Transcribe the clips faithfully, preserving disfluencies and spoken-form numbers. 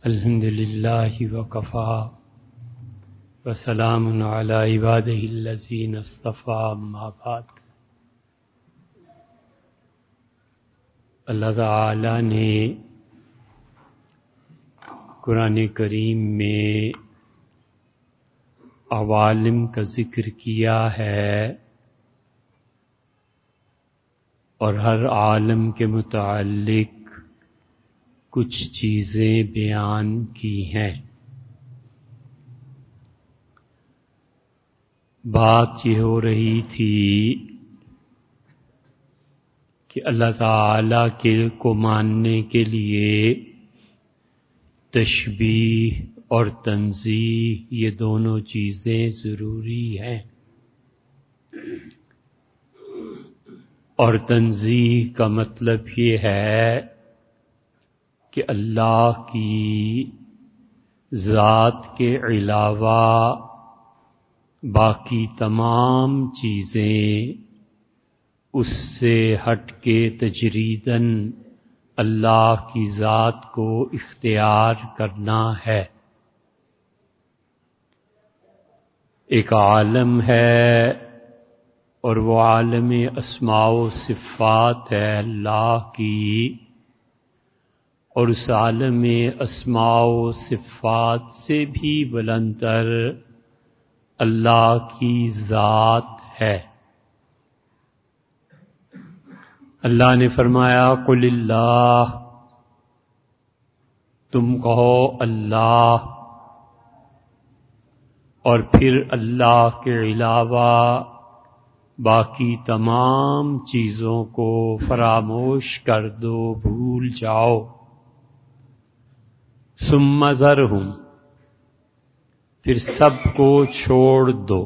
الحمد للہ وکفی وسلام علی عبادہ الذین اصطفی اما بعد۔ اللہ تعالی نے قرآن کریم میں عوالم کا ذکر کیا ہے اور ہر عالم کے متعلق کچھ چیزیں بیان کی ہیں۔ بات یہ ہو رہی تھی کہ اللہ تعالی کے کو ماننے کے لیے تشبیہ اور تنزیہ یہ دونوں چیزیں ضروری ہیں، اور تنزیہ کا مطلب یہ ہے کہ اللہ کی ذات کے علاوہ باقی تمام چیزیں اس سے ہٹ کے تجریداً اللہ کی ذات کو اختیار کرنا ہے۔ ایک عالم ہے اور وہ عالم اسماء و صفات ہے اللہ کی، اور اس عالم اسماء و صفات سے بھی بلندر اللہ کی ذات ہے۔ اللہ نے فرمایا قل اللہ، تم کہو اللہ، اور پھر اللہ کے علاوہ باقی تمام چیزوں کو فراموش کر دو، بھول جاؤ۔ ثم ذرہم، پھر سب کو چھوڑ دو،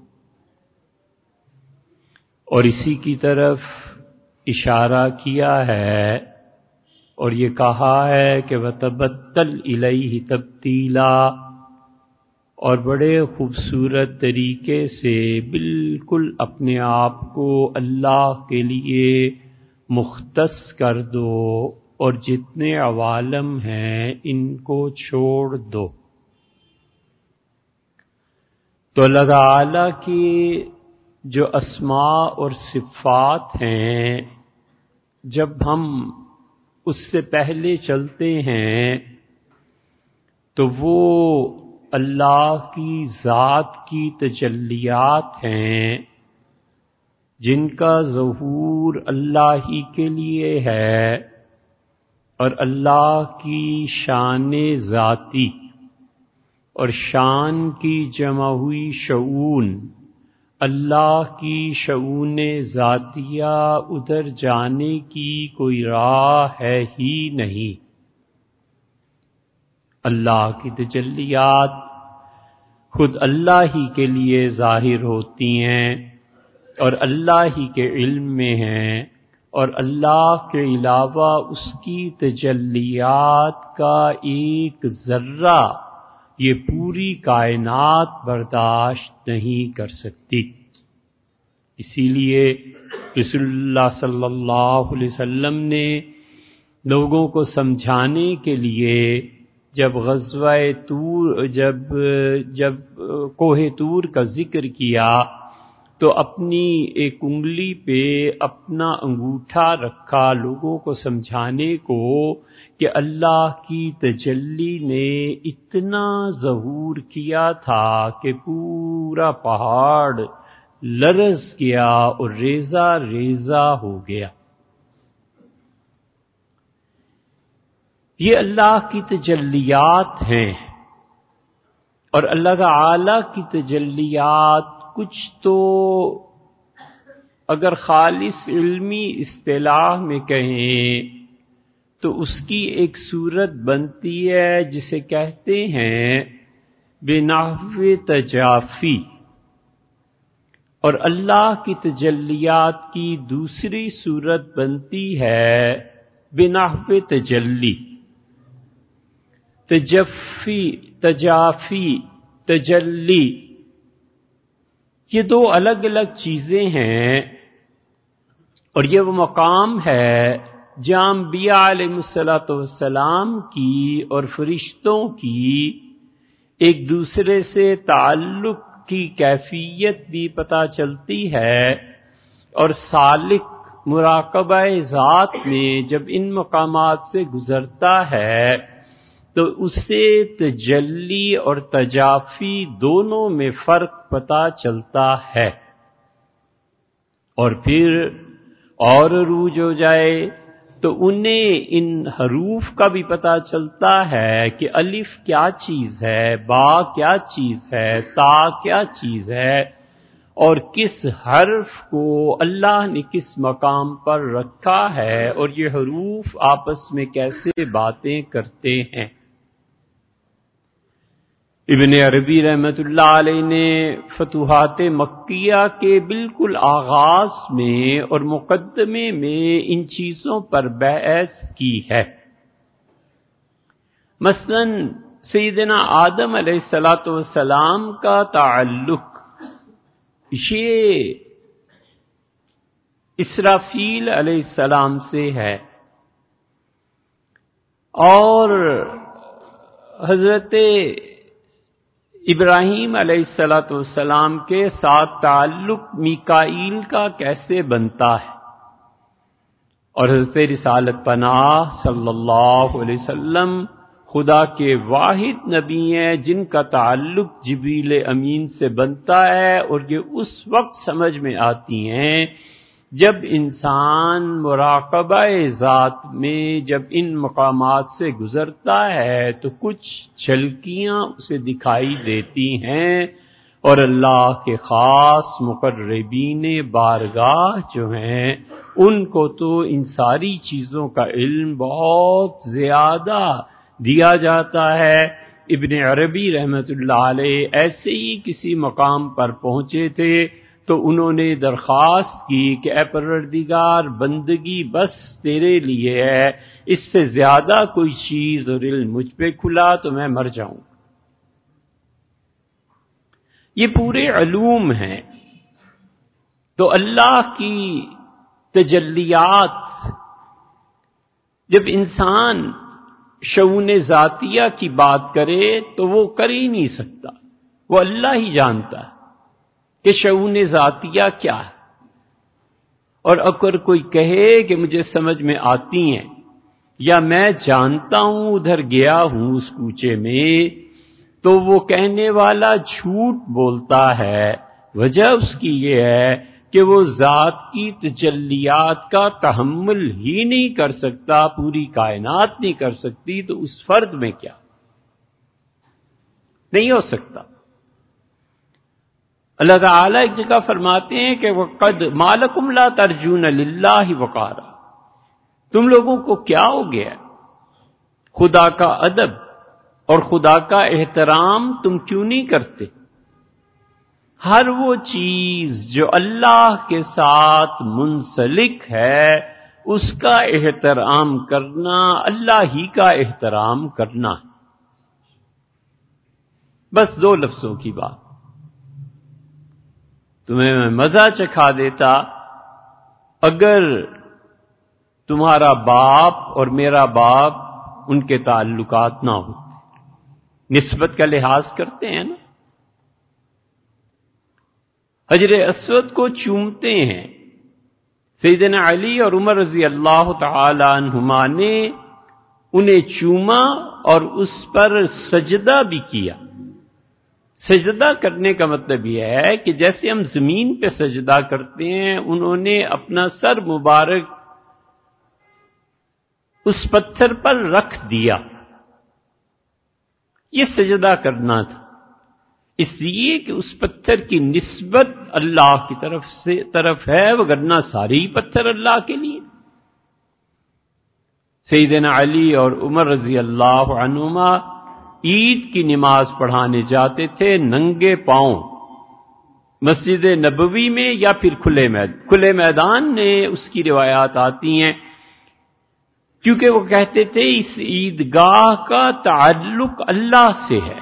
اور اسی کی طرف اشارہ کیا ہے اور یہ کہا ہے کہ وَتَبَتَّلْ إِلَيْهِ تَبْتِيلًا، اور بڑے خوبصورت طریقے سے بالکل اپنے آپ کو اللہ کے لیے مختص کر دو، اور جتنے عوالم ہیں ان کو چھوڑ دو۔ تو اللہ تعالی کی جو اسماء اور صفات ہیں، جب ہم اس سے پہلے چلتے ہیں تو وہ اللہ کی ذات کی تجلیات ہیں جن کا ظہور اللہ ہی کے لیے ہے، اور اللہ کی شان ذاتی اور شان کی جمع ہوئی شؤون، اللہ کی شؤون ذاتیہ ادھر جانے کی کوئی راہ ہے ہی نہیں۔ اللہ کی تجلیات خود اللہ ہی کے لیے ظاہر ہوتی ہیں اور اللہ ہی کے علم میں ہیں، اور اللہ کے علاوہ اس کی تجلیات کا ایک ذرہ یہ پوری کائنات برداشت نہیں کر سکتی۔ اسی لیے رسول اللہ صلی اللہ علیہ وسلم نے لوگوں کو سمجھانے کے لیے جب غزوہ طور جب جب کوہ طور کا ذکر کیا تو اپنی ایک انگلی پہ اپنا انگوٹھا رکھا لوگوں کو سمجھانے کو کہ اللہ کی تجلی نے اتنا ظہور کیا تھا کہ پورا پہاڑ لرز گیا اور ریزہ ریزہ ہو گیا۔ یہ اللہ کی تجلیات ہیں، اور اللہ تعالی کی تجلیات کچھ تو اگر خالص علمی اصطلاح میں کہیں تو اس کی ایک صورت بنتی ہے جسے کہتے ہیں بنحو تجافی، اور اللہ کی تجلیات کی دوسری صورت بنتی ہے بنحو تجلی۔ تجفی، تجافی، تجلی، یہ دو الگ الگ چیزیں ہیں، اور یہ وہ مقام ہے جہاں انبیاء علیہ الصلوۃ والسلام کی اور فرشتوں کی ایک دوسرے سے تعلق کی کیفیت بھی پتہ چلتی ہے، اور سالک مراقبہ ذات میں جب ان مقامات سے گزرتا ہے تو اسے تجلی اور تجافی دونوں میں فرق پتہ چلتا ہے، اور پھر اور عروج ہو جائے تو انہیں ان حروف کا بھی پتہ چلتا ہے کہ الف کیا چیز ہے، با کیا چیز ہے، تا کیا چیز ہے، اور کس حرف کو اللہ نے کس مقام پر رکھا ہے، اور یہ حروف آپس میں کیسے باتیں کرتے ہیں۔ ابن عربی رحمۃ اللہ علیہ نے فتوحات مکیہ کے بالکل آغاز میں اور مقدمے میں ان چیزوں پر بحث کی ہے۔ مثلا سیدنا آدم علیہ الصلوۃ والسلام کا تعلق یہ اسرافیل علیہ السلام سے ہے، اور حضرت ابراہیم علیہ الصلوۃ والسلام کے ساتھ تعلق میکائیل کا کیسے بنتا ہے، اور حضرت رسالت پناہ صلی اللہ علیہ وسلم خدا کے واحد نبی ہیں جن کا تعلق جبریل امین سے بنتا ہے، اور یہ اس وقت سمجھ میں آتی ہیں جب انسان مراقبہ ذات میں جب ان مقامات سے گزرتا ہے تو کچھ جھلکیاں اسے دکھائی دیتی ہیں، اور اللہ کے خاص مقربین بارگاہ جو ہیں ان کو تو ان ساری چیزوں کا علم بہت زیادہ دیا جاتا ہے۔ ابن عربی رحمۃ اللہ علیہ ایسے ہی کسی مقام پر پہنچے تھے تو انہوں نے درخواست کی کہ اے پروردگار، بندگی بس تیرے لیے ہے، اس سے زیادہ کوئی چیز اور علم مجھ پہ کھلا تو میں مر جاؤں۔ یہ پورے علوم ہیں، تو اللہ کی تجلیات جب انسان شؤون ذاتیہ کی بات کرے تو وہ کر ہی نہیں سکتا، وہ اللہ ہی جانتا ہے کہ شؤون ذاتیہ کیا ہے، اور اگر کوئی کہے کہ مجھے سمجھ میں آتی ہیں یا میں جانتا ہوں ادھر گیا ہوں اس کوچے میں، تو وہ کہنے والا جھوٹ بولتا ہے۔ وجہ اس کی یہ ہے کہ وہ ذات کی تجلیات کا تحمل ہی نہیں کر سکتا، پوری کائنات نہیں کر سکتی، تو اس فرد میں کیا نہیں ہو سکتا۔ اللہ تعالیٰ ایک جگہ فرماتے ہیں کہ وَقَدْ مَا لَكُمْ لَا تَرْجُونَ لِلَّهِ وَقَارًا، تم لوگوں کو کیا ہو گیا؟ خدا کا ادب اور خدا کا احترام تم کیوں نہیں کرتے؟ ہر وہ چیز جو اللہ کے ساتھ منسلک ہے اس کا احترام کرنا اللہ ہی کا احترام کرنا۔ بس دو لفظوں کی بات، تمہیں میں مزہ چکھا دیتا اگر تمہارا باپ اور میرا باپ ان کے تعلقات نہ ہوتے، نسبت کا لحاظ کرتے ہیں نا، حجر اسود کو چومتے ہیں، سیدنا علی اور عمر رضی اللہ تعالی عنہما نے انہیں چوما اور اس پر سجدہ بھی کیا۔ سجدہ کرنے کا مطلب یہ ہے کہ جیسے ہم زمین پہ سجدہ کرتے ہیں، انہوں نے اپنا سر مبارک اس پتھر پر رکھ دیا، یہ سجدہ کرنا تھا، اس لیے کہ اس پتھر کی نسبت اللہ کی طرف سے طرف ہے، وگرنہ سارے ہی پتھر اللہ کے لیے۔ سیدنا علی اور عمر رضی اللہ عنہما عید کی نماز پڑھانے جاتے تھے ننگے پاؤں، مسجد نبوی میں یا پھر کھلے میدان کھلے میدان میں اس کی روایات آتی ہیں، کیونکہ وہ کہتے تھے اس عیدگاہ کا تعلق اللہ سے ہے۔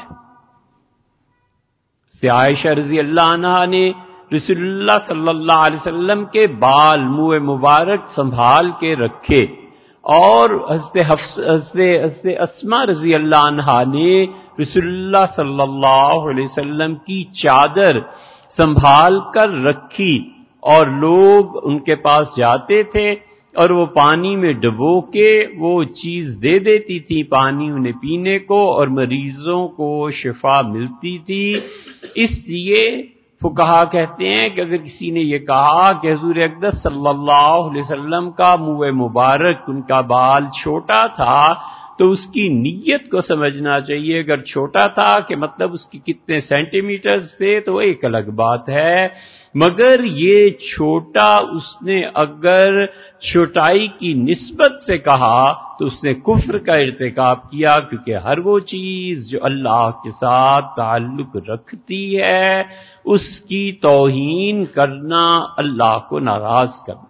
سے عائشہ رضی اللہ عنہا نے رسول اللہ صلی اللہ علیہ وسلم کے بال منہ مبارک سنبھال کے رکھے، اور حضرت حفص حضرت حضرت اسماء رضی اللہ عنہا نے رسول اللہ صلی اللہ علیہ وسلم کی چادر سنبھال کر رکھی، اور لوگ ان کے پاس جاتے تھے اور وہ پانی میں ڈبو کے وہ چیز دے دیتی تھی پانی انہیں پینے کو، اور مریضوں کو شفا ملتی تھی۔ اس لیے فقہا کہتے ہیں کہ اگر کسی نے یہ کہا کہ حضور اقدس صلی اللہ علیہ وسلم کا منہ مبارک، ان کا بال چھوٹا تھا، تو اس کی نیت کو سمجھنا چاہیے۔ اگر چھوٹا تھا کہ مطلب اس کی کتنے سینٹی میٹرز تھے تو ایک الگ بات ہے، مگر یہ چھوٹا اس نے اگر چھوٹائی کی نسبت سے کہا تو اس نے کفر کا ارتکاب کیا، کیونکہ ہر وہ چیز جو اللہ کے ساتھ تعلق رکھتی ہے اس کی توہین کرنا اللہ کو ناراض کرنا۔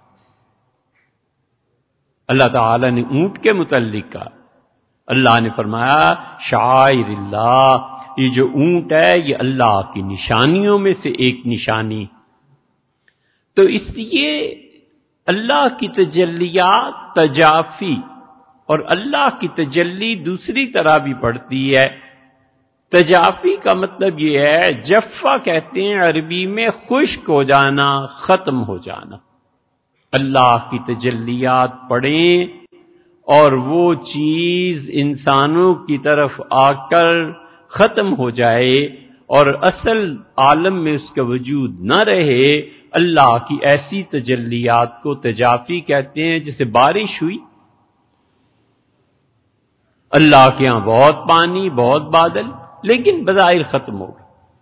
اللہ تعالی نے اونٹ کے متعلق کہا، اللہ نے فرمایا شعائر اللہ، یہ جو اونٹ ہے یہ اللہ کی نشانیوں میں سے ایک نشانی۔ تو اس لیے اللہ کی تجلیات تجافی، اور اللہ کی تجلی دوسری طرح بھی پڑتی ہے۔ تجافی کا مطلب یہ ہے، جفا کہتے ہیں عربی میں خشک ہو جانا، ختم ہو جانا۔ اللہ کی تجلیات پڑھیں اور وہ چیز انسانوں کی طرف آ کر ختم ہو جائے اور اصل عالم میں اس کا وجود نہ رہے، اللہ کی ایسی تجلیات کو تجافی کہتے ہیں۔ جیسے بارش ہوئی، اللہ کے ہاں بہت پانی، بہت بادل، لیکن بظاہر ختم ہو گئے۔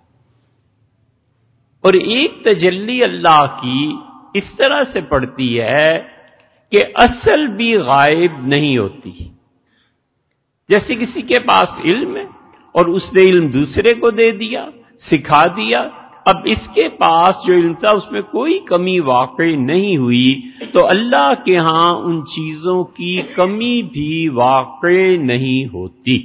اور ایک تجلی اللہ کی اس طرح سے پڑتی ہے کہ اصل بھی غائب نہیں ہوتی۔ جیسے کسی کے پاس علم ہے اور اس نے علم دوسرے کو دے دیا، سکھا دیا، اب اس کے پاس جو علم تھا اس میں کوئی کمی واقع نہیں ہوئی، تو اللہ کے ہاں ان چیزوں کی کمی بھی واقع نہیں ہوتی۔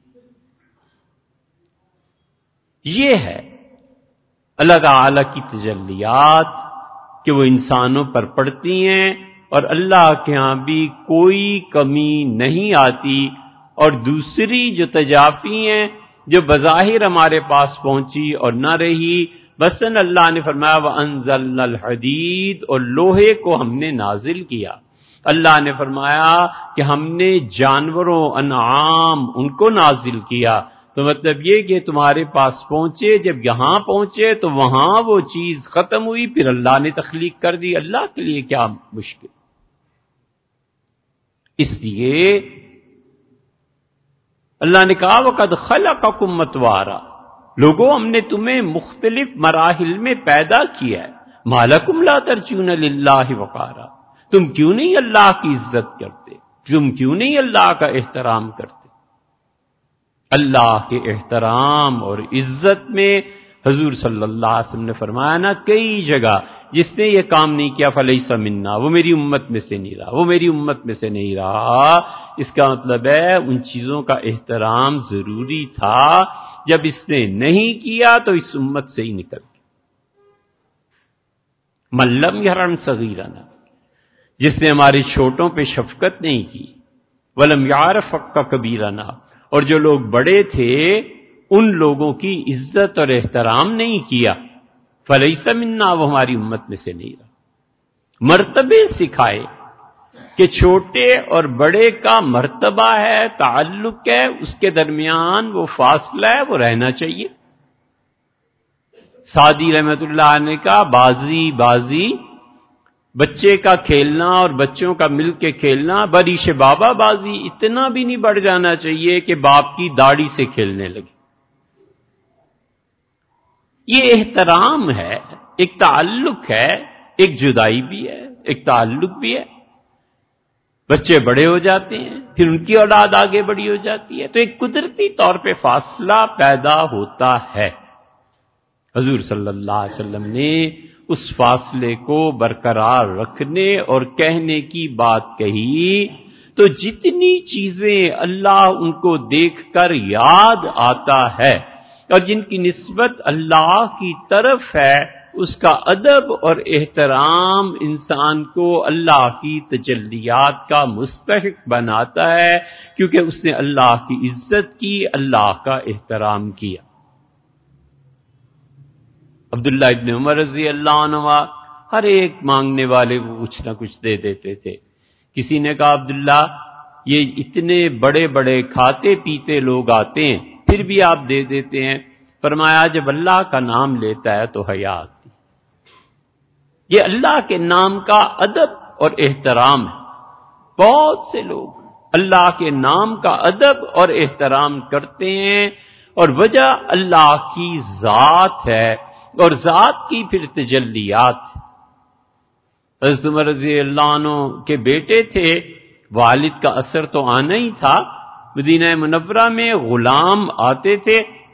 یہ ہے اللہ تعالی کی تجلیات کہ وہ انسانوں پر پڑتی ہیں اور اللہ کے ہاں بھی کوئی کمی نہیں آتی۔ اور دوسری جو تجافی ہیں جو بظاہر ہمارے پاس پہنچی اور نہ رہی، مثلاً اللہ نے فرمایا وَأَنزَلْنَا الْحَدِيدَ، اور لوہے کو ہم نے نازل کیا۔ اللہ نے فرمایا کہ ہم نے جانوروں، انعام، ان کو نازل کیا۔ تو مطلب یہ کہ تمہارے پاس پہنچے، جب یہاں پہنچے تو وہاں وہ چیز ختم ہوئی، پھر اللہ نے تخلیق کر دی۔ اللہ کے لیے کیا مشکل؟ اس لیے اللہ نے کہا وَقَدْ خَلَقَكُمْ أَطْوَارًا، لوگوں ہم نے تمہیں مختلف مراحل میں پیدا کیا ہے۔ مَا لَكُمْ لَا تَرْجُونَ لِلَّهِ وَقَارًا، تم کیوں نہیں اللہ کی عزت کرتے، تم کیوں نہیں اللہ کا احترام کرتے؟ اللہ کے احترام اور عزت میں حضور صلی اللہ علیہ وسلم نے فرمایا نا کئی جگہ، جس نے یہ کام نہیں کیا فلیس منا، وہ میری امت میں سے نہیں رہا، وہ میری امت میں سے نہیں رہا۔ اس کا مطلب ہے ان چیزوں کا احترام ضروری تھا، جب اس نے نہیں کیا تو اس امت سے ہی نکل گیا۔ من لم یرحم صغیرنا، جس نے ہمارے چھوٹوں پہ شفقت نہیں کی، ولم یعرف حق کبیرنا، اور جو لوگ بڑے تھے ان لوگوں کی عزت اور احترام نہیں کیا، فلیس منا، وہ ہماری امت میں سے نہیں رہا۔ مرتبے سکھائے کہ چھوٹے اور بڑے کا مرتبہ ہے، تعلق ہے، اس کے درمیان وہ فاصلہ ہے، وہ رہنا چاہیے۔ سعدی رحمت اللہ نے کہا بازی بازی، بچے کا کھیلنا اور بچوں کا مل کے کھیلنا، بریش بابا بازی اتنا بھی نہیں بڑھ جانا چاہیے کہ باپ کی داڑھی سے کھیلنے لگے۔ یہ احترام ہے، ایک تعلق ہے، ایک جدائی بھی ہے، ایک تعلق بھی ہے۔ بچے بڑے ہو جاتے ہیں، پھر ان کی اولاد آگے بڑی ہو جاتی ہے، تو ایک قدرتی طور پہ فاصلہ پیدا ہوتا ہے۔ حضور صلی اللہ علیہ وسلم نے اس فاصلے کو برقرار رکھنے اور کہنے کی بات کہی، تو جتنی چیزیں اللہ ان کو دیکھ کر یاد آتا ہے اور جن کی نسبت اللہ کی طرف ہے، اس کا ادب اور احترام انسان کو اللہ کی تجلیات کا مستحق بناتا ہے، کیونکہ اس نے اللہ کی عزت کی، اللہ کا احترام کیا۔ عبداللہ ابن عمر رضی اللہ عنہ ہر ایک مانگنے والے کو کچھ نہ کچھ دے دیتے تھے۔ کسی نے کہا عبداللہ یہ اتنے بڑے بڑے کھاتے پیتے لوگ آتے ہیں پھر بھی آپ دے دیتے ہیں؟ فرمایا جب اللہ کا نام لیتا ہے تو حیا آتی۔ یہ اللہ کے نام کا ادب اور احترام ہے۔ بہت سے لوگ اللہ کے نام کا ادب اور احترام کرتے ہیں، اور وجہ اللہ کی ذات ہے، اور ذات کی پھر تجلیات۔ حضرت عمر رضی اللہ عنہ کے بیٹے تھے، والد کا اثر تو آنا ہی تھا۔ مدینہ منورہ میں غلام آتے تھے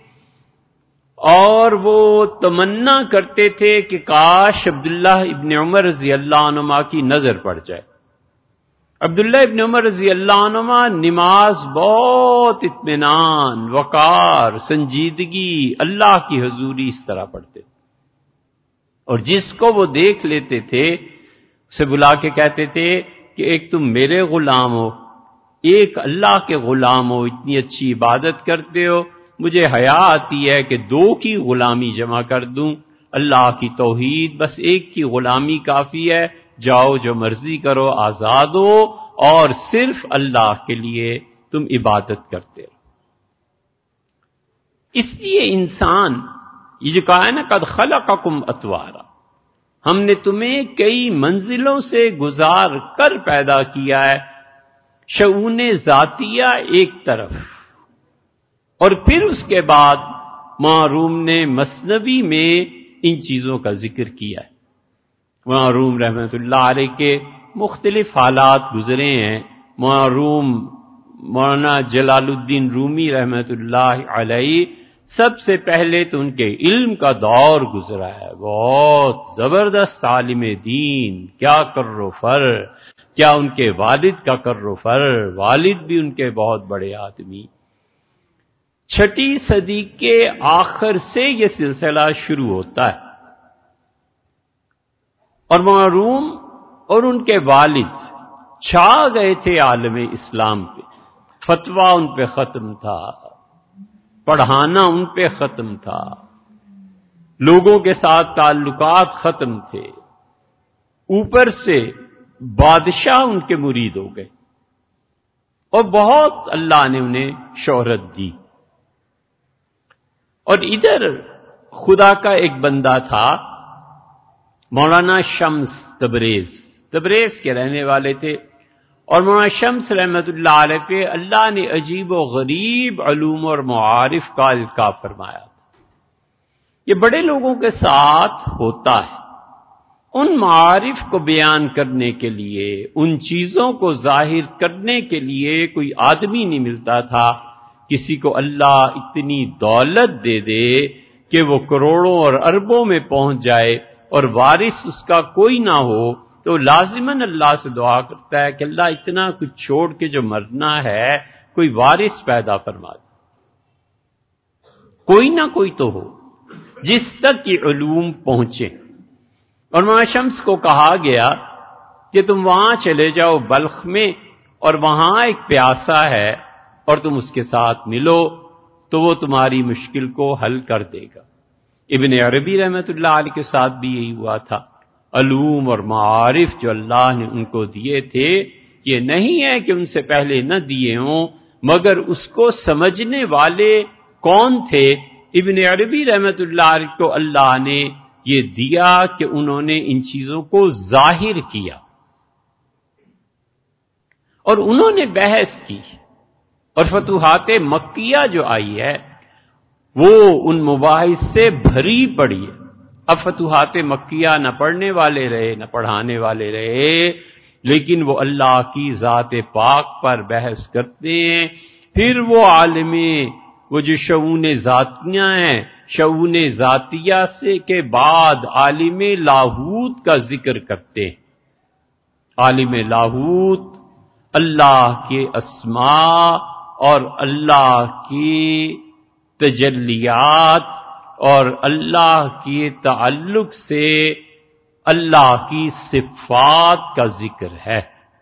اور وہ تمنا کرتے تھے کہ کاش عبداللہ ابن عمر رضی اللہ عنہ کی نظر پڑ جائے۔ عبداللہ ابن عمر رضی اللہ عنہ نماز بہت اطمینان، وقار، سنجیدگی، اللہ کی حضوری اس طرح پڑھتے، اور جس کو وہ دیکھ لیتے تھے اسے بلا کے کہتے تھے کہ ایک تم میرے غلام ہو، ایک اللہ کے غلام ہو، اتنی اچھی عبادت کرتے ہو، مجھے حیا آتی ہے کہ دو کی غلامی جمع کر دوں۔ اللہ کی توحید، بس ایک کی غلامی کافی ہے، جاؤ جو مرضی کرو، آزاد ہو، اور صرف اللہ کے لیے تم عبادت کرتے رہو۔ اس لیے انسان یہ جو کہا ہے نا قد خلقکم اطوارا، ہم نے تمہیں کئی منزلوں سے گزار کر پیدا کیا ہے۔ شؤون ذاتیہ ایک طرف، اور پھر اس کے بعد معروم نے مثنوی میں ان چیزوں کا ذکر کیا ہے۔ معروم رحمۃ اللہ علیہ کے مختلف حالات گزرے ہیں۔ معروم مولانا جلال الدین رومی رحمۃ اللہ علیہ سب سے پہلے تو ان کے علم کا دور گزرا ہے، بہت زبردست عالم دین، کیا کر و فر، کیا ان کے والد کا کر و فر، والد بھی ان کے بہت بڑے آدمی۔ چھٹی صدی کے آخر سے یہ سلسلہ شروع ہوتا ہے، اور معروم اور ان کے والد چھا گئے تھے عالم اسلام پہ، فتویٰ ان پہ ختم تھا، پڑھانا ان پہ ختم تھا، لوگوں کے ساتھ تعلقات ختم تھے، اوپر سے بادشاہ ان کے مرید ہو گئے، اور بہت اللہ نے انہیں شہرت دی۔ اور ادھر خدا کا ایک بندہ تھا مولانا شمس تبریز، تبریز کے رہنے والے تھے، اور مولانا شمس رحمت اللہ علیہ پہ اللہ نے عجیب و غریب علوم اور معارف کا القاء فرمایا تھا۔ یہ بڑے لوگوں کے ساتھ ہوتا ہے، ان معارف کو بیان کرنے کے لیے، ان چیزوں کو ظاہر کرنے کے لیے کوئی آدمی نہیں ملتا تھا۔ کسی کو اللہ اتنی دولت دے دے کہ وہ کروڑوں اور اربوں میں پہنچ جائے اور وارث اس کا کوئی نہ ہو، تو لازماً اللہ سے دعا کرتا ہے کہ اللہ اتنا کچھ چھوڑ کے جو مرنا ہے کوئی وارث پیدا فرما دے، کوئی نہ کوئی تو ہو جس تک یہ علوم پہنچے۔ اور مولانا شمس کو کہا گیا کہ تم وہاں چلے جاؤ بلخ میں، اور وہاں ایک پیاسا ہے اور تم اس کے ساتھ ملو تو وہ تمہاری مشکل کو حل کر دے گا۔ ابن عربی رحمت اللہ علیہ کے ساتھ بھی یہی ہوا تھا۔ علوم اور معارف جو اللہ نے ان کو دیے تھے، یہ نہیں ہے کہ ان سے پہلے نہ دیے ہوں، مگر اس کو سمجھنے والے کون تھے؟ ابن عربی رحمت اللہ علیہ کو اللہ نے یہ دیا کہ انہوں نے ان چیزوں کو ظاہر کیا، اور انہوں نے بحث کی، اور فتوحات مکیہ جو آئی ہے وہ ان مباحث سے بھری پڑی ہے۔ اب فتوحات مکیہ نہ پڑھنے والے رہے نہ پڑھانے والے رہے، لیکن وہ اللہ کی ذات پاک پر بحث کرتے ہیں۔ پھر وہ عالم وہ جو شؤون ذاتیہ ہیں، شؤون ذاتیہ سے کے بعد عالم لاہوت کا ذکر کرتے ہیں۔ عالم لاہوت اللہ کے اسماء اور اللہ کی تجلیات اور اللہ کے تعلق سے اللہ کی صفات کا ذکر ہے،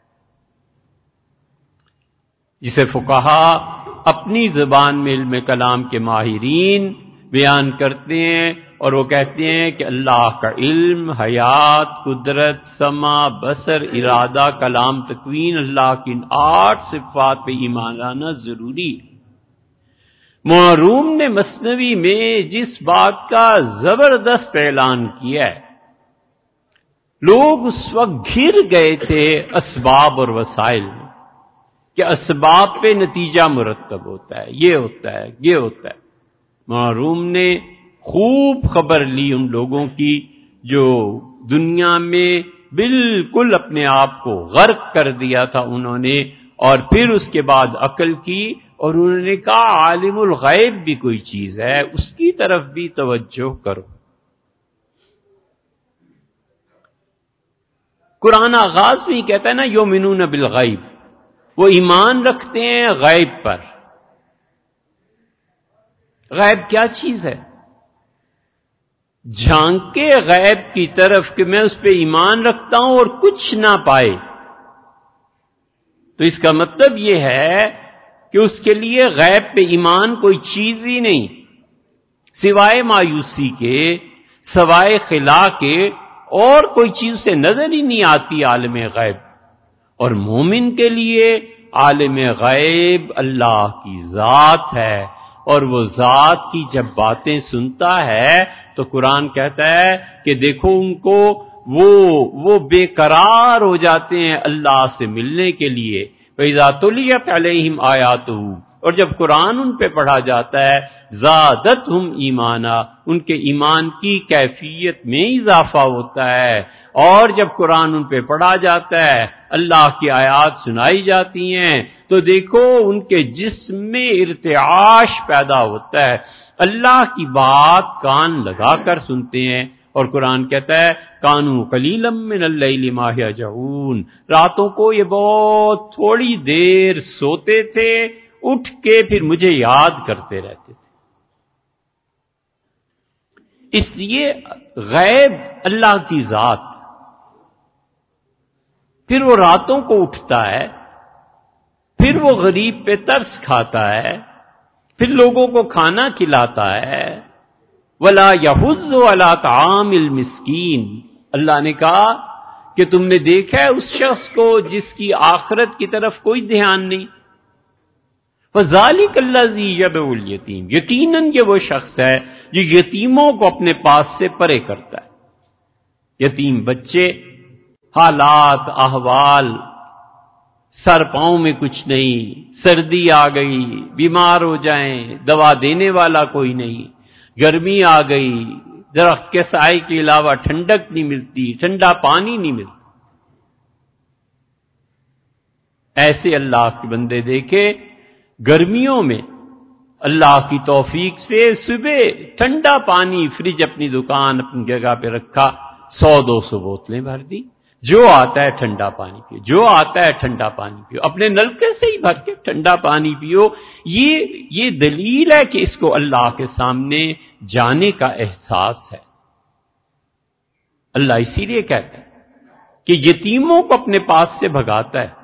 جسے فقہا اپنی زبان میں علم کلام کے ماہرین بیان کرتے ہیں، اور وہ کہتے ہیں کہ اللہ کا علم، حیات، قدرت، سمع، بصر، ارادہ، کلام، تکوین، اللہ کی ان آٹھ صفات پہ ایمان لانا ضروری ہے۔ موروم نے مثنوی میں جس بات کا زبردست اعلان کیا ہے، لوگ اس وقت گھر گئے تھے اسباب اور وسائل میں کہ اسباب پہ نتیجہ مرتب ہوتا ہے، یہ ہوتا ہے، یہ ہوتا ہے۔ موروم نے خوب خبر لی ان لوگوں کی جو دنیا میں بالکل اپنے آپ کو غرق کر دیا تھا انہوں نے، اور پھر اس کے بعد عقل کی اور انہوں نے کہا عالم الغیب بھی کوئی چیز ہے، اس کی طرف بھی توجہ کرو۔ قرآن آغاز میں ہی کہتا ہے نا یؤمنون بالغیب، وہ ایمان رکھتے ہیں غیب پر۔ غیب کیا چیز ہے؟ جھانکے غیب کی طرف کہ میں اس پہ ایمان رکھتا ہوں اور کچھ نہ پائے، تو اس کا مطلب یہ ہے کہ اس کے لیے غیب پہ ایمان کوئی چیز ہی نہیں، سوائے مایوسی کے، سوائے خلا کے اور کوئی چیز سے نظر ہی نہیں آتی عالم غیب۔ اور مومن کے لیے عالم غیب اللہ کی ذات ہے، اور وہ ذات کی جب باتیں سنتا ہے تو قرآن کہتا ہے کہ دیکھو ان کو وہ وہ بے قرار ہو جاتے ہیں اللہ سے ملنے کے لیے۔ وَإِذَا تُلِيَتْ عَلَيْهِمْ آيَاتُهُ، اور جب قرآن ان پہ پڑھا جاتا ہے زادتہم ایمانا، ان کے ایمان کی کیفیت میں اضافہ ہوتا ہے۔ اور جب قرآن ان پہ پڑھا جاتا ہے، اللہ کی آیات سنائی جاتی ہیں، تو دیکھو ان کے جسم میں ارتعاش پیدا ہوتا ہے، اللہ کی بات کان لگا کر سنتے ہیں۔ اور قرآن کہتا ہے کانوا قلیلا من اللیل ما یہجعون، راتوں کو یہ بہت تھوڑی دیر سوتے تھے، اٹھ کے پھر مجھے یاد کرتے رہتے تھے۔ اس لیے غیب اللہ کی ذات، پھر وہ راتوں کو اٹھتا ہے، پھر وہ غریب پہ ترس کھاتا ہے، پھر لوگوں کو کھانا کھلاتا ہے۔ وَلَا يَحُضُّ عَلَىٰ طَعَامِ الْمِسْكِينِ، اللہ نے کہا کہ تم نے دیکھا ہے اس شخص کو جس کی آخرت کی طرف کوئی دھیان نہیں۔ فَذَلِكَ الَّذِي يَدْعُو الْيَتِيمَ، یقیناً یہ وہ شخص ہے جو یتیموں کو اپنے پاس سے پرے کرتا ہے۔ یتیم بچے، حالات، احوال، سر پاؤں میں کچھ نہیں، سردی آ گئی، بیمار ہو جائیں، دوا دینے والا کوئی نہیں، گرمی آ گئی، درخت کے سائے کے علاوہ ٹھنڈک نہیں ملتی، ٹھنڈا پانی نہیں ملتا، ایسے اللہ کے بندے دیکھے گرمیوں میں اللہ کی توفیق سے صبح ٹھنڈا پانی، فریج اپنی دکان اپنی جگہ پہ رکھا، سو دو سو بوتلیں بھر دی، جو آتا ہے ٹھنڈا پانی پیو، جو آتا ہے ٹھنڈا پانی پیو، اپنے نلکے سے ہی بھر کے ٹھنڈا پانی پیو۔ یہ یہ دلیل ہے کہ اس کو اللہ کے سامنے جانے کا احساس ہے۔ اللہ اسی لیے کہتا ہے کہ یتیموں کو اپنے پاس سے بھگاتا ہے۔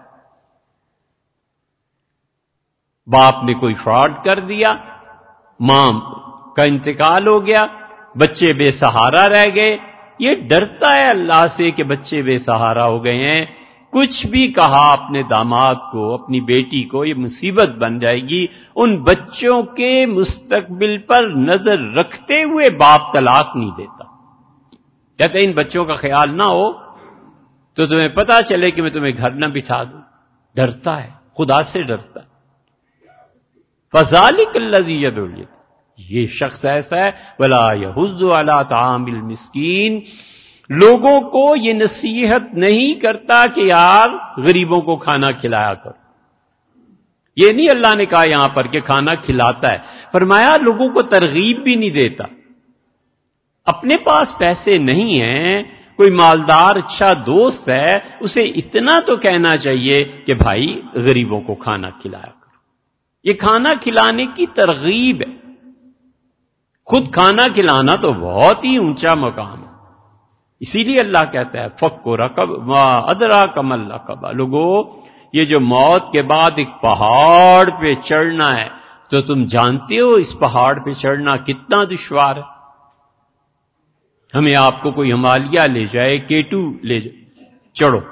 باپ نے کوئی فراڈ کر دیا، ماں کا انتقال ہو گیا، بچے بے سہارا رہ گئے، یہ ڈرتا ہے اللہ سے کہ بچے بے سہارا ہو گئے ہیں، کچھ بھی کہا اپنے داماد کو، اپنی بیٹی کو، یہ مصیبت بن جائے گی۔ ان بچوں کے مستقبل پر نظر رکھتے ہوئے باپ طلاق نہیں دیتا، کہتے ہیں ان بچوں کا خیال نہ ہو تو تمہیں پتا چلے کہ میں تمہیں گھر نہ بٹھا دوں۔ ڈرتا ہے، خدا سے ڈرتا ہے۔ فَذَلِكَ الَّذِي يَدْعُو الْيَتِيمَ، یہ شخص ایسا ہے وَلَا يَحُضُّ عَلَىٰ طَعَامِ الْمِسْكِينِ، لوگوں کو یہ نصیحت نہیں کرتا کہ یار غریبوں کو کھانا کھلایا کرو۔ یہ نہیں اللہ نے کہا یہاں پر کہ کھانا کھلاتا ہے، فرمایا لوگوں کو ترغیب بھی نہیں دیتا۔ اپنے پاس پیسے نہیں ہیں، کوئی مالدار اچھا دوست ہے، اسے اتنا تو کہنا چاہیے کہ بھائی غریبوں کو کھانا کھلایا کرو۔ یہ کھانا کھلانے کی ترغیب ہے۔ خود کھانا کھلانا تو بہت ہی اونچا مقام ہے، اسی لیے اللہ کہتا ہے فک رقب ما ادراک ما العقبہ، لوگو یہ جو موت کے بعد ایک پہاڑ پہ چڑھنا ہے، تو تم جانتے ہو اس پہاڑ پہ چڑھنا کتنا دشوار ہے؟ ہمیں آپ کو کوئی ہمالیہ لے جائے، کیٹو لے جائے، چڑھو،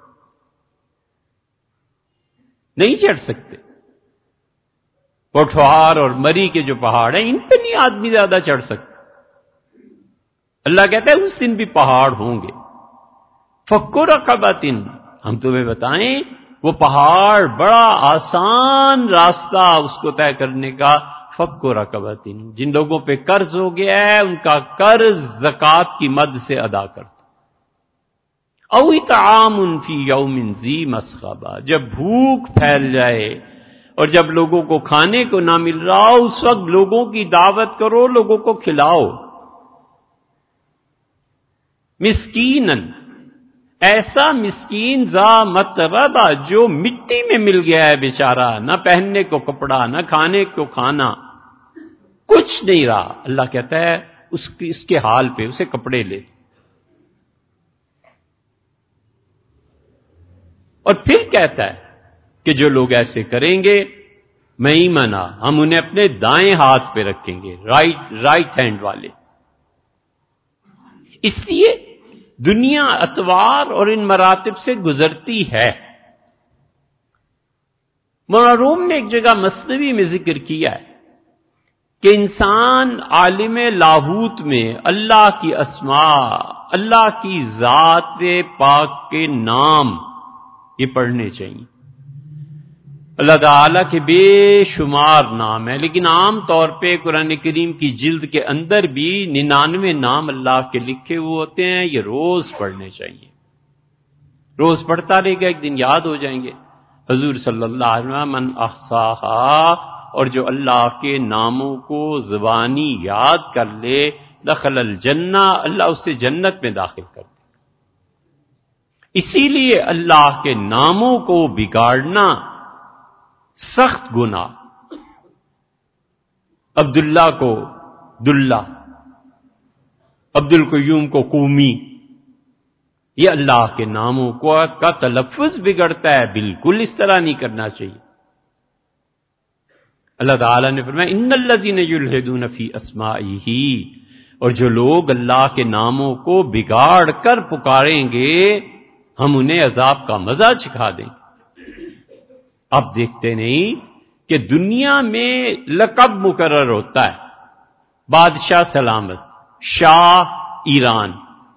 نہیں چڑھ سکتے۔ پٹھوار اور مری کے جو پہاڑ ہیں ان پہ نہیں آدمی زیادہ چڑھ سکتا۔ اللہ کہتا ہے اس دن بھی پہاڑ ہوں گے۔ فک رقبۃ، ہم تمہیں بتائیں وہ پہاڑ بڑا آسان راستہ اس کو طے کرنے کا، فک رقبۃ، جن لوگوں پہ قرض ہو گیا ہے ان کا قرض زکوٰۃ کی مد سے ادا کر دو۔ او اطعام فی یوم ذی مسغبہ، جب بھوک پھیل جائے اور جب لوگوں کو کھانے کو نہ مل رہا ہو اس وقت لوگوں کی دعوت کرو، لوگوں کو کھلاؤ۔ مسکینن، ایسا مسکین ذا متربہ جو مٹی میں مل گیا ہے بیچارہ، نہ پہننے کو کپڑا نہ کھانے کو کھانا، کچھ نہیں رہا۔ اللہ کہتا ہے اس کی اس کے حال پہ اسے کپڑے لے۔ اور پھر کہتا ہے کہ جو لوگ ایسے کریں گے میمنا، ہم انہیں اپنے دائیں ہاتھ پہ رکھیں گے، رائٹ رائٹ ہینڈ والے۔ اس لیے دنیا اتوار اور ان مراتب سے گزرتی ہے۔ مولانا روم نے ایک جگہ مثنوی میں ذکر کیا ہے کہ انسان عالم لاہوت میں اللہ کی اسماء، اللہ کی ذات پاک کے نام یہ پڑھنے چاہیے۔ اللہ تعالیٰ کے بے شمار نام ہیں، لیکن عام طور پہ قرآن کریم کی جلد کے اندر بھی ننانوے نام اللہ کے لکھے ہوئے ہوتے ہیں، یہ روز پڑھنے چاہیے۔ روز پڑھتا رہے گا ایک دن یاد ہو جائیں گے۔ حضور صلی اللہ علیہ وسلم من احصاہا، اور جو اللہ کے ناموں کو زبانی یاد کر لے، دخل الجنہ، اللہ اسے جنت میں داخل کر دے۔ اسی لیے اللہ کے ناموں کو بگاڑنا سخت گناہ۔ عبداللہ کو دلہ، عبد القیوم کو قومی، یہ اللہ کے ناموں کو کا تلفظ بگڑتا ہے، بالکل اس طرح نہیں کرنا چاہیے۔ اللہ تعالیٰ نے فرمایا ان الذین یلحدون فی اسمائہ، اور جو لوگ اللہ کے ناموں کو بگاڑ کر پکاریں گے ہم انہیں عذاب کا مزہ چکھا دیں گے۔ اب دیکھتے نہیں کہ دنیا میں لقب مقرر ہوتا ہے، بادشاہ سلامت، شاہ ایران،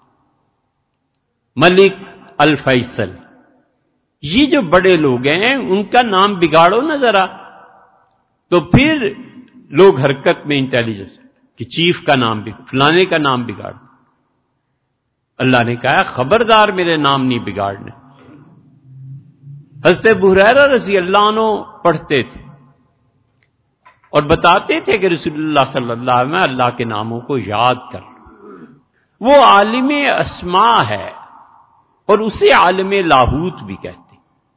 ملک الفیصل، یہ جو بڑے لوگ ہیں ان کا نام بگاڑو نہ ذرا، تو پھر لوگ حرکت میں انٹیلیجنس کہ چیف کا نام بھی فلانے کا نام بگاڑ۔ اللہ نے کہا خبردار میرے نام نہیں بگاڑنے۔ حضرت ابو ہریرہ رضی اللہ عنہ پڑھتے تھے اور بتاتے تھے کہ رسول اللہ صلی اللہ علیہ وسلم اللہ کے ناموں کو یاد کر، وہ عالم اسماء ہے اور اسے عالم لاہوت بھی کہتے،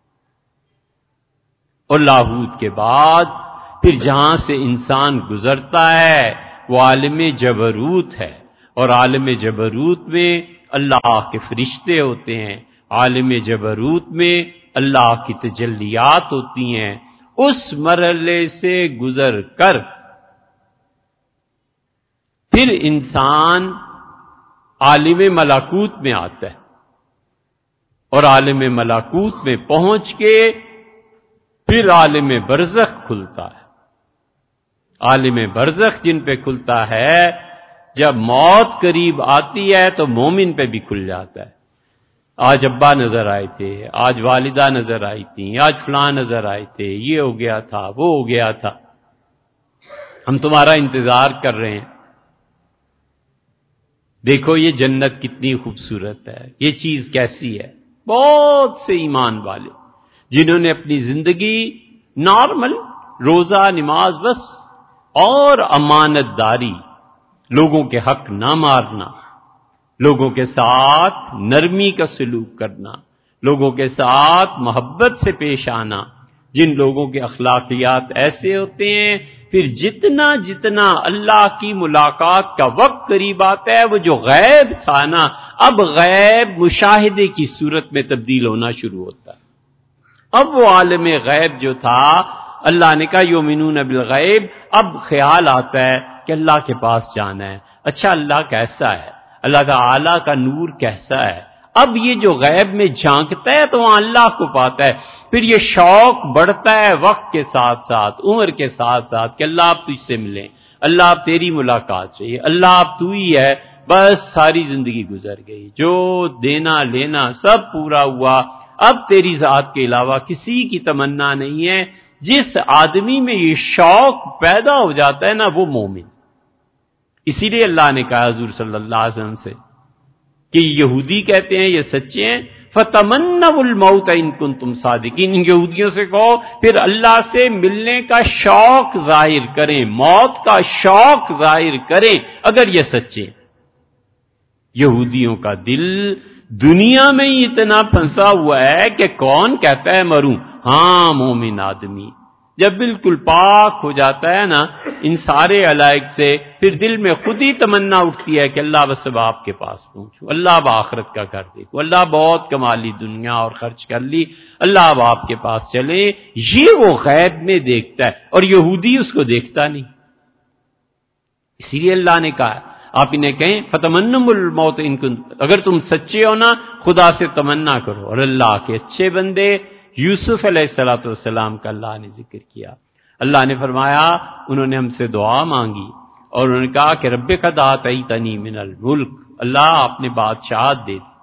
اور لاہوت کے بعد پھر جہاں سے انسان گزرتا ہے وہ عالم جبروت ہے، اور عالم جبروت میں اللہ کے فرشتے ہوتے ہیں، عالم جبروت میں اللہ کی تجلیات ہوتی ہیں۔ اس مرحلے سے گزر کر پھر انسان عالم ملکوت میں آتا ہے، اور عالم ملکوت میں پہنچ کے پھر عالم برزخ کھلتا ہے۔ عالم برزخ جن پہ کھلتا ہے جب موت قریب آتی ہے تو مومن پہ بھی کھل جاتا ہے۔ آج ابا نظر آئے تھے، آج والدہ نظر آئی تھیں، آج فلاں نظر آئے تھے، یہ ہو گیا تھا، وہ ہو گیا تھا، ہم تمہارا انتظار کر رہے ہیں، دیکھو یہ جنت کتنی خوبصورت ہے، یہ چیز کیسی ہے۔ بہت سے ایمان والے جنہوں نے اپنی زندگی نارمل روزہ نماز بس اور امانت داری، لوگوں کے حق نہ مارنا، لوگوں کے ساتھ نرمی کا سلوک کرنا، لوگوں کے ساتھ محبت سے پیش آنا، جن لوگوں کے اخلاقیات ایسے ہوتے ہیں، پھر جتنا جتنا اللہ کی ملاقات کا وقت قریب آتا ہے، وہ جو غیب تھا نا، اب غیب مشاہدے کی صورت میں تبدیل ہونا شروع ہوتا ہے۔ اب وہ عالم غیب جو تھا، اللہ نے کہا یؤمنون بالغیب، اب خیال آتا ہے کہ اللہ کے پاس جانا ہے۔ اچھا اللہ کیسا ہے، اللہ تعالی کا نور کیسا ہے؟ اب یہ جو غیب میں جھانکتا ہے تو وہاں اللہ کو پاتا ہے، پھر یہ شوق بڑھتا ہے وقت کے ساتھ ساتھ، عمر کے ساتھ ساتھ، کہ اللہ اب تجھ سے ملیں، اللہ اب تیری ملاقات چاہیے، اللہ اب تو ہی ہے، بس ساری زندگی گزر گئی، جو دینا لینا سب پورا ہوا، اب تیری ذات کے علاوہ کسی کی تمنا نہیں ہے۔ جس آدمی میں یہ شوق پیدا ہو جاتا ہے نا، وہ مومن۔ اسی لیے اللہ نے کہا حضور صلی اللہ علیہ وسلم سے کہ یہودی کہتے ہیں یہ سچے ہیں، فَتَمَنَّوُا الْمَوْتَ إِن كُنتُمْ صَادِقِينَ، ان یہودیوں سے کہو پھر اللہ سے ملنے کا شوق ظاہر کریں، موت کا شوق ظاہر کریں اگر یہ سچے ہیں۔ یہودیوں کا دل دنیا میں ہی اتنا پھنسا ہوا ہے کہ کون کہتا ہے مروں؟ ہاں مومن آدمی جب بالکل پاک ہو جاتا ہے نا ان سارے علائق سے، پھر دل میں خود ہی تمنا اٹھتی ہے کہ اللہ بس اب آپ کے پاس پہنچوں، اللہ اب آخرت کا کر دیکھو، اللہ بہت کما لی دنیا اور خرچ کر لی، اللہ اب آپ کے پاس چلیں۔ یہ وہ غیب میں دیکھتا ہے، اور یہودی اس کو دیکھتا نہیں۔ اسی لیے اللہ نے کہا آپ انہیں کہیں فَتَمَنُّوا الْمَوْتَ إِن كُنتُمْ، اگر تم سچے ہو نا خدا سے تمنا کرو۔ اور اللہ کے اچھے بندے یوسف علیہ الصلوۃ والسلام کا اللہ نے ذکر کیا، اللہ نے فرمایا انہوں نے ہم سے دعا مانگی اور انہوں نے کہا کہ رب قد آتیتنی من الملک، اللہ آپ نے بادشاہت دے دی،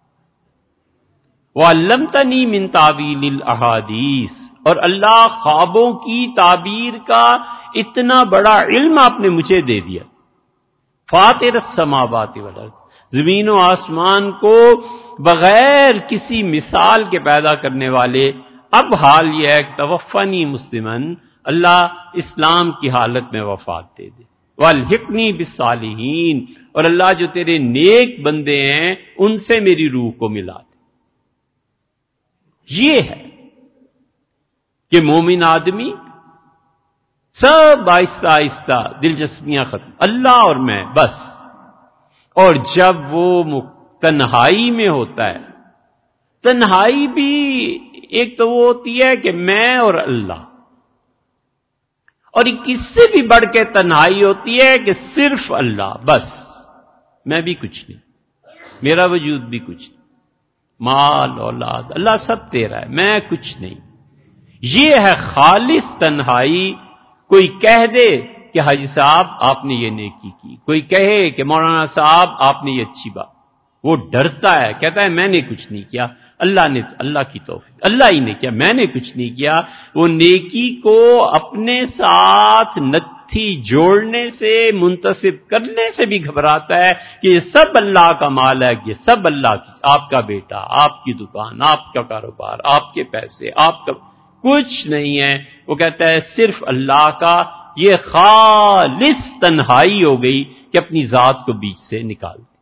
وعلمتنی من تعویل الاحادیث، اور اللہ خوابوں کی تعبیر کا اتنا بڑا علم آپ نے مجھے دے دیا، فاطر السماوات والارض، زمین و آسمان کو بغیر کسی مثال کے پیدا کرنے والے۔ اب حال یہ ہے کہ توفنی مسلمن، اللہ اسلام کی حالت میں وفات دے دے، والحقنی بالصالحین، اور اللہ جو تیرے نیک بندے ہیں ان سے میری روح کو ملا دے۔ یہ ہے کہ مومن آدمی سب آہستہ آہستہ دلچسپیاں ختم، اللہ اور میں بس، اور جب وہ تنہائی میں ہوتا ہے، تنہائی بھی ایک تو وہ ہوتی ہے کہ میں اور اللہ، اور ایک اس سے بھی بڑھ کے تنہائی ہوتی ہے کہ صرف اللہ بس، میں بھی کچھ نہیں، میرا وجود بھی کچھ نہیں، مال اولاد اللہ سب تیرا ہے، میں کچھ نہیں۔ یہ ہے خالص تنہائی۔ کوئی کہہ دے کہ حاجی صاحب آپ نے یہ نیکی کی، کوئی کہے کہ مولانا صاحب آپ نے یہ اچھی بات، وہ ڈرتا ہے، کہتا ہے میں نے کچھ نہیں کیا، اللہ نے اللہ کی توفیق، اللہ ہی نے کیا، میں نے کچھ نہیں کیا۔ وہ نیکی کو اپنے ساتھ نتھی جوڑنے سے، منتسب کرنے سے بھی گھبراتا ہے کہ یہ سب اللہ کا مال ہے، یہ سب اللہ کی، آپ کا بیٹا، آپ کی دکان، آپ کا کاروبار، آپ کے پیسے، آپ کا کچھ نہیں ہے۔ وہ کہتا ہے صرف اللہ کا۔ یہ خالص تنہائی ہو گئی کہ اپنی ذات کو بیچ سے نکال دی۔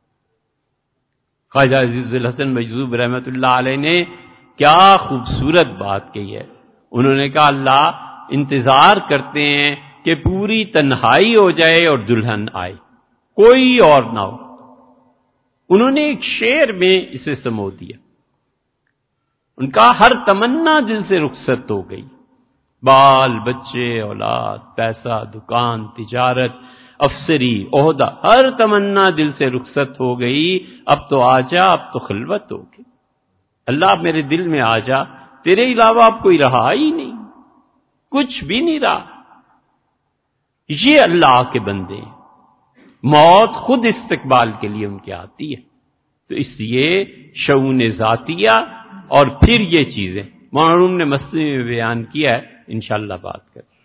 خواجہ عزیز الحسن مجذوب رحمۃ اللہ علیہ نے کیا خوبصورت بات کہی ہے۔ انہوں نے کہا اللہ انتظار کرتے ہیں کہ پوری تنہائی ہو جائے اور دلہن آئے، کوئی اور نہ ہو۔ انہوں نے ایک شعر میں اسے سمو دیا، ان کا ہر تمنا دل سے رخصت ہو گئی، بال بچے اولاد پیسہ دکان تجارت افسری عہدہ، ہر تمنا دل سے رخصت ہو گئی، اب تو آ جا، اب تو خلوت ہو گئی، اللہ اب میرے دل میں آ جا، تیرے علاوہ اب کوئی رہا ہی نہیں، کچھ بھی نہیں رہا۔ یہ اللہ کے بندے ہیں، موت خود استقبال کے لیے ان کے آتی ہے۔ تو اس لیے شعون ذاتیہ اور پھر یہ چیزیں مولانا روم نے مسئلے میں بیان کیا ہے، انشاءاللہ بات کریں۔